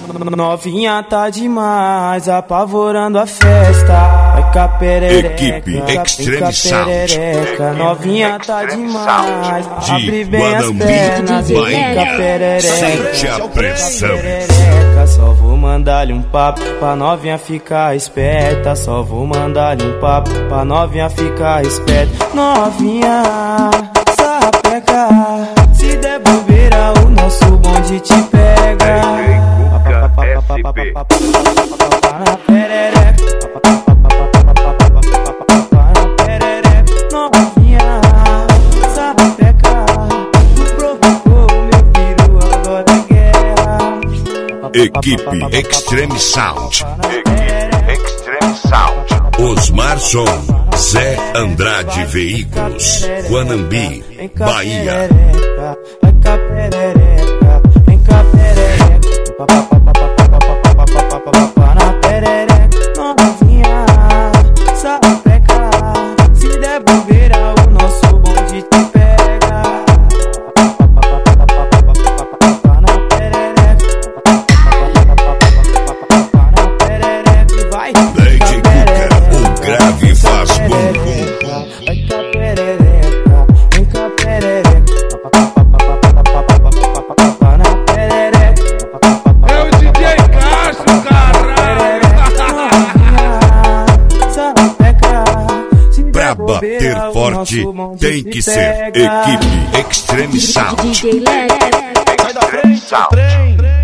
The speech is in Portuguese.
Novinha tá demais, apavorando a festa. Vai cá perereca, Equipe Extreme Sound. Novinha tá demais, abre bem as pernas. Vai cá perereca, sente a pressão. só vou mandar-lhe um papo pra novinha ficar esperta. Só vou mandar-lhe um papo pra novinha ficar esperta. Novinha, sapeca, se der bobeira o nosso bonde te pega. Novinha, sapeca, provocou meu filho, agora é guerra. Equipe Extreme Sound. Extreme Sound. Osmar Som, Zé Andrade Veículos, Guanambi, Bahia. Vai cá perereca, vem cá perereca, na perereca. Novinha, sapeca, se der bobeira o nosso bonde te pega. Na perereca, vai. Lady Cuca, o grave faz bum bum. Vai cá perereca, vem cá perereca, na perereca. É o DJ Castro, caralho! Pra bater forte, tem que ser Equipe Extreme Sound. DJ Led. Extreme Sound.